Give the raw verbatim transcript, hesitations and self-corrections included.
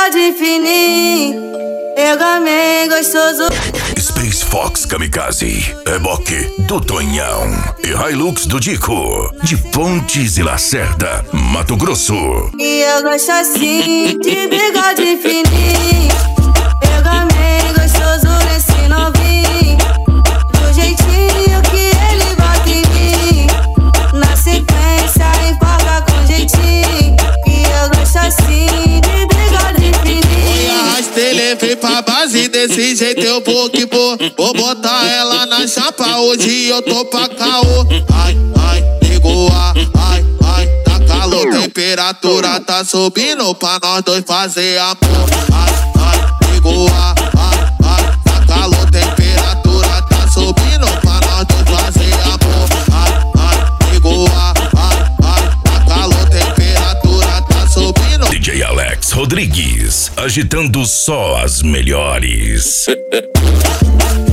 bigode fininho, pega bem gostoso. Space Fox Kamikaze, reboque do Tonhão e Hilux do Dico, de Pontes e Lacerda, Mato Grosso. E eu gosto assim, de bigode fininho, pega bem gostoso nesse novinho, do jeitinho que ele bota em mim, na sequência empolga com jeitinho. E eu gosto assim, de bigode fininho. Arrastei, levei pra base, desse jeito eu vou que vou. Vou botar ela na chapa, hoje eu tô pra caô. Ai, ai, ligou a, ai, ai, tá calor, temperatura tá subindo pra nós dois fazer amor. Ai, ai, ligou a, ai, ai, tá calor, temperatura tá subindo pra nós dois fazer amor. Ai, ai, ligou a, ai, ai, tá calor, temperatura tá subindo. D J Alex Rodrigues, agitando só as melhores.